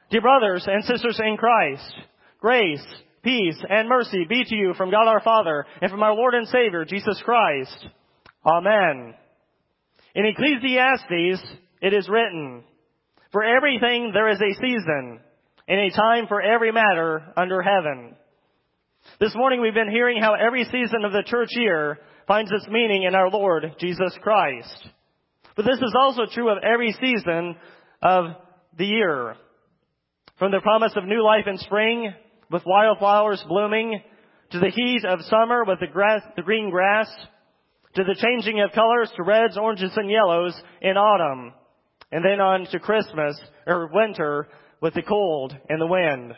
Dear brothers and sisters in Christ, grace, peace, and mercy be to you from God our Father and from our Lord and Savior, Jesus Christ. Amen. In Ecclesiastes, it is written, "For everything there is a season, and a time for every matter under heaven." This morning we've been hearing how every season of the church year finds its meaning in our Lord Jesus Christ. But this is also true of every season of the year. From the promise of new life in spring, with wildflowers blooming, to the heat of summer with the green grass, to the changing of colors to reds, oranges, and yellows in autumn, and then on to Christmas or winter with the cold and the wind.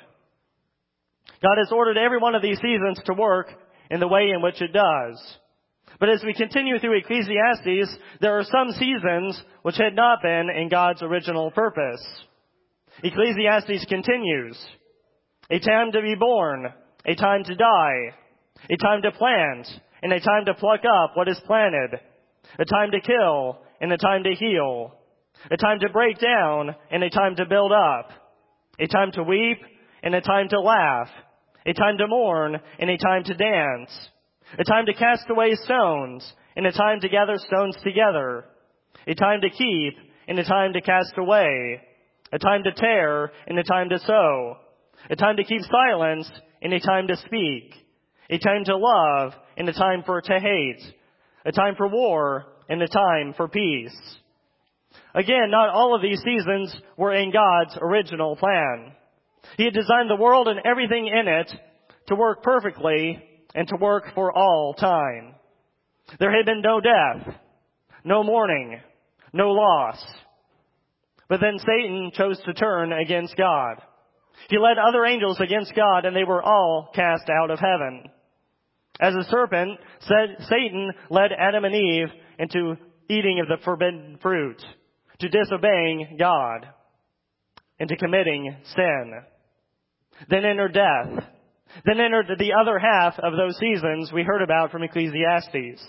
God has ordered every one of these seasons to work in the way in which it does. But as we continue through Ecclesiastes, there are some seasons which had not been in God's original purpose. Ecclesiastes continues. A time to be born, a time to die, a time to plant, and a time to pluck up what is planted, a time to kill, and a time to heal, a time to break down, and a time to build up, a time to weep, and a time to laugh, a time to mourn, and a time to dance, a time to cast away stones, and a time to gather stones together, a time to keep, and a time to cast away, a time to tear, and a time to sow, a time to keep silence, and a time to speak, a time to love, and a time to hate, a time for war, and a time for peace. Again, not all of these seasons were in God's original plan. He had designed the world and everything in it to work perfectly and to work for all time. There had been no death, no mourning, no loss. But then Satan chose to turn against God. He led other angels against God, and they were all cast out of heaven. As a serpent, Satan led Adam and Eve into eating of the forbidden fruit, to disobeying God, and to committing sin. Then entered death. Then entered the other half of those seasons we heard about from Ecclesiastes.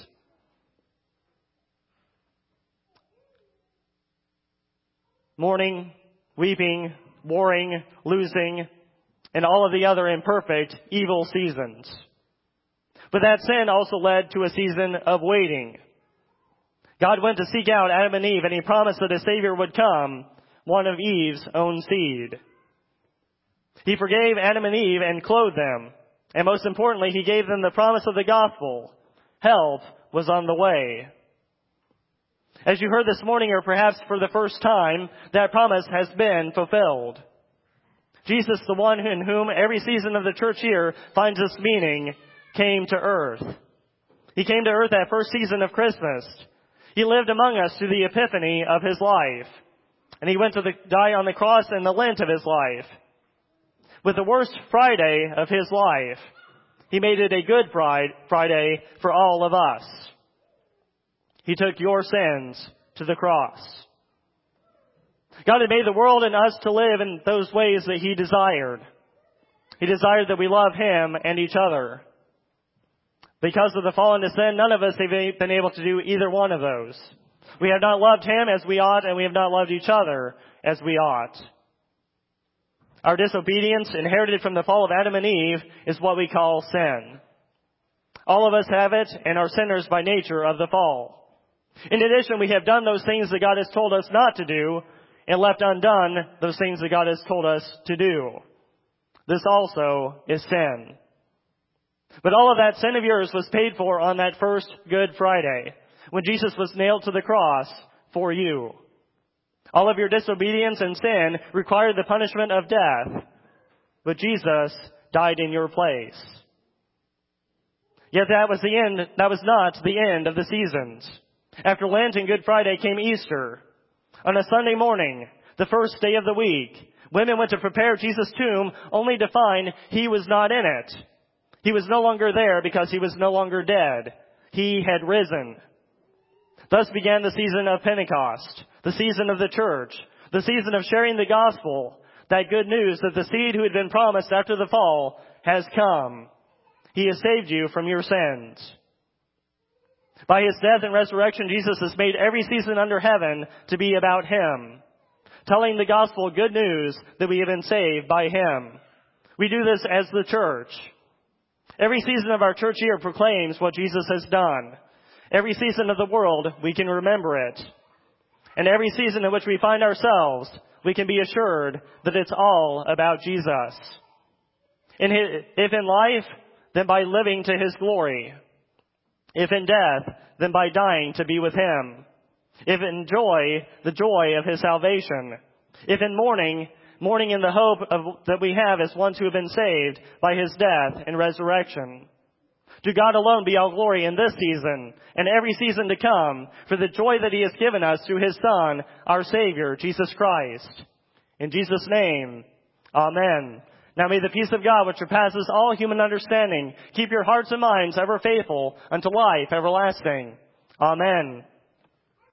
Mourning, weeping, warring, losing, and all of the other imperfect, evil seasons. But that sin also led to a season of waiting. God went to seek out Adam and Eve, and He promised that a Savior would come, one of Eve's own seed. He forgave Adam and Eve and clothed them. And most importantly, He gave them the promise of the gospel. Help was on the way. As you heard this morning, or perhaps for the first time, that promise has been fulfilled. Jesus, the one in whom every season of the church year finds its meaning, came to earth. He came to earth that first season of Christmas. He lived among us through the epiphany of His life. And He went to die on the cross in the Lent of His life. With the worst Friday of His life, He made it a good Friday for all of us. He took your sins to the cross. God had made the world and us to live in those ways that He desired. He desired that we love Him and each other. Because of the fall into sin, none of us have been able to do either one of those. We have not loved Him as we ought, and we have not loved each other as we ought. Our disobedience, inherited from the fall of Adam and Eve, is what we call sin. All of us have it and are sinners by nature of the fall. In addition, we have done those things that God has told us not to do and left undone those things that God has told us to do. This also is sin. But all of that sin of yours was paid for on that first Good Friday when Jesus was nailed to the cross for you. All of your disobedience and sin required the punishment of death, but Jesus died in your place. Yet that was not the end of the seasons. After Lent and Good Friday came Easter. On a Sunday morning, the first day of the week, women went to prepare Jesus' tomb only to find He was not in it. He was no longer there because He was no longer dead. He had risen. Thus began the season of Pentecost, the season of the church, the season of sharing the gospel, that good news that the seed who had been promised after the fall has come. He has saved you from your sins. By His death and resurrection, Jesus has made every season under heaven to be about Him. telling the gospel good news that we have been saved by Him. We do this as the church. Every season of our church year proclaims what Jesus has done. Every season of the world, we can remember it. And every season in which we find ourselves, we can be assured that it's all about Jesus. If in life, then by living to His glory. If in death, then by dying to be with Him. If in joy, the joy of His salvation. If in mourning, mourning in the hope that we have as ones who have been saved by His death and resurrection. To God alone be all glory in this season and every season to come for the joy that He has given us through His Son, our Savior, Jesus Christ. In Jesus' name, amen. Now may the peace of God, which surpasses all human understanding, keep your hearts and minds ever faithful unto life everlasting. Amen.